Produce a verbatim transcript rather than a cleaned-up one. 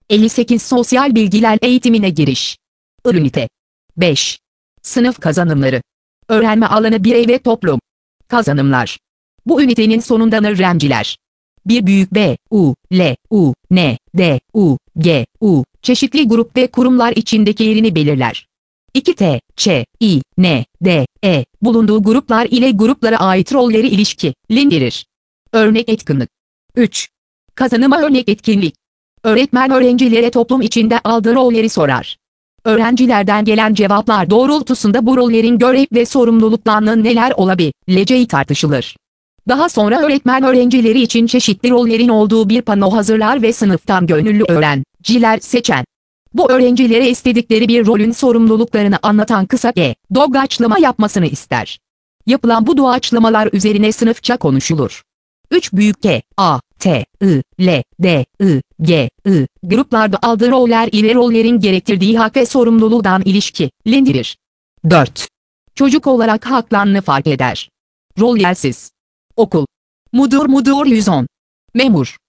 elli sekiz Sosyal bilgiler eğitimine giriş. Ünite beş. Sınıf kazanımları. Öğrenme alanı birey ve toplum. Kazanımlar. Bu ünitenin sonunda öğrenciler. bir büyük B, U, L, U, N, D, U, G, U, çeşitli grup ve kurumlar içindeki yerini belirler. iki T, Ç, İ, N, D, E, bulunduğu gruplar ile gruplara ait rolleri ilişkilendirir. Örnek etkinlik. üç. Kazanıma örnek etkinlik. Öğretmen öğrencilere toplum içinde aldığı rolleri sorar. Öğrencilerden gelen cevaplar doğrultusunda bu rollerin görev ve sorumluluklarının neler olabileceği tartışılır. Daha sonra öğretmen öğrencileri için çeşitli rollerin olduğu bir pano hazırlar ve sınıftan gönüllü öğrenciler seçen. Bu öğrencilere istedikleri bir rolün sorumluluklarını anlatan kısa e, doğaçlama yapmasını ister. Yapılan bu doğaçlamalar üzerine sınıfça konuşulur. üç büyük K, A, T, I, L, D, I, G, I, gruplarda aldığı roller ile rollerin gerektirdiği hak ve sorumluluğdan ilişkilendirir. dört. Çocuk olarak haklarını fark eder. Rol yersiz. Okul. Mudur mudur yüz on. Memur.